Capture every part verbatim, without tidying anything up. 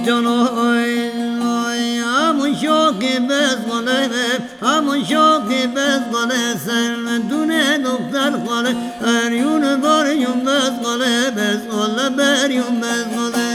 جانای همون شوقی بزغاله همون شوقی بزغاله سرمدونه دختر خاله اریون باریون بزغاله بزغاله بریون بزغاله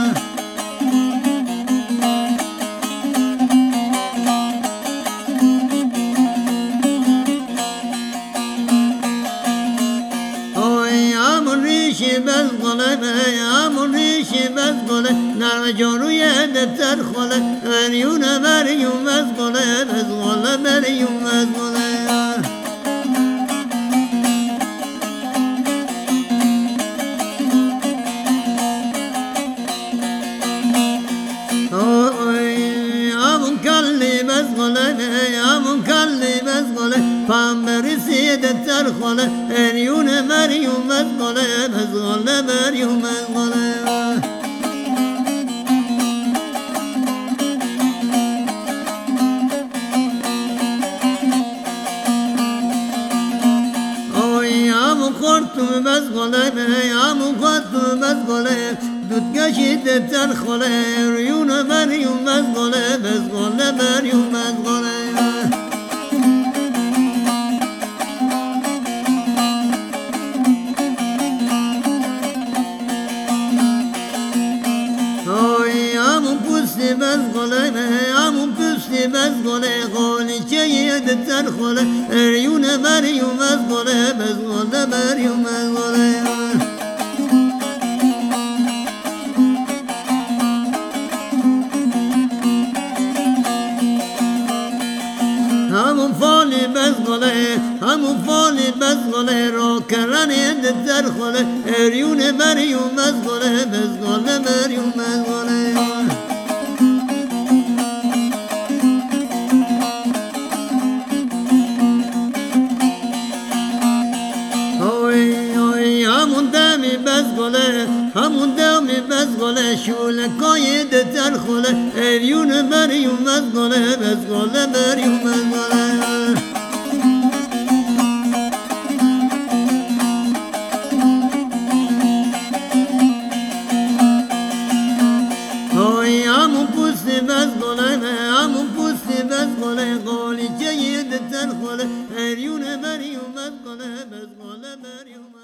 ریشی بزغاله همون ریشی بزغاله نرم جانوی دتر خاله اریون بریون بزغاله بزغاله بریون بزغاله همون کلی بزغاله همون کلی بزغاله پنبرسی دتر خاله اریون بریون بزغاله بزغاله بریون بزغاله همون خورتون بزغاله همون خورتون بزغاله دود کشید تر خاله ریون بریون بزغاله بزغاله بریون بزغاله همون پوستی بزغاله همون پوستی بزغاله قالی چید تر خاله ریون بریون بزغاله بزغاله بریون بزغاله همون فالی بزغاله همون فالی بزغاله را کرنه در خاله اریون بریون بزغاله بزغاله بریون بزغاله همون دمی بزغاله همون دمی بزغاله شولکای در خاله اریون بریون بزغاله بزغاله بریون بزغاله همون پوستی بزغاله همون پوستی بزغاله قالی چید تر خاله اریون بریون بزغاله بزغاله بریون